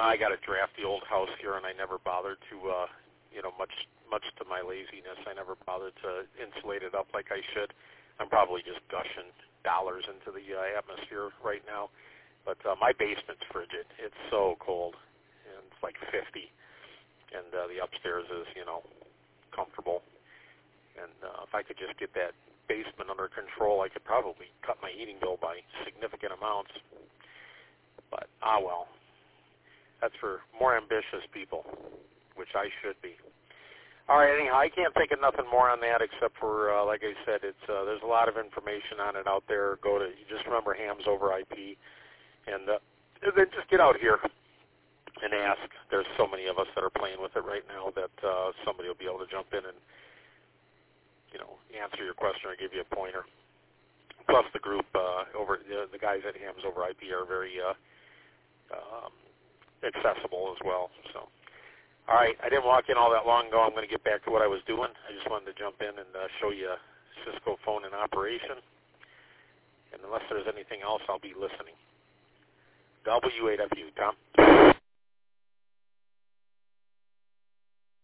I got a drafty old house here, and I never bothered to, much to my laziness, I never bothered to insulate it up like I should. I'm probably just gushing dollars into the atmosphere right now. But my basement's frigid. It's so cold, and it's like 50. And the upstairs is, comfortable. And if I could just get that basement under control, I could probably cut my heating bill by significant amounts. But, well, that's for more ambitious people, which I should be. All right, anyhow, I can't think of nothing more on that except for, like I said, it's there's a lot of information on it out there. Just remember Hams Over IP, and then just get out here and ask. There's so many of us that are playing with it right now that somebody will be able to jump in and, answer your question or give you a pointer. Plus the group the guys at Hams Over IP are very accessible as well. So, all right, I didn't walk in all that long ago. I'm going to get back to what I was doing. I just wanted to jump in and show you Cisco phone in operation. And unless there's anything else, I'll be listening. W8FU, Tom.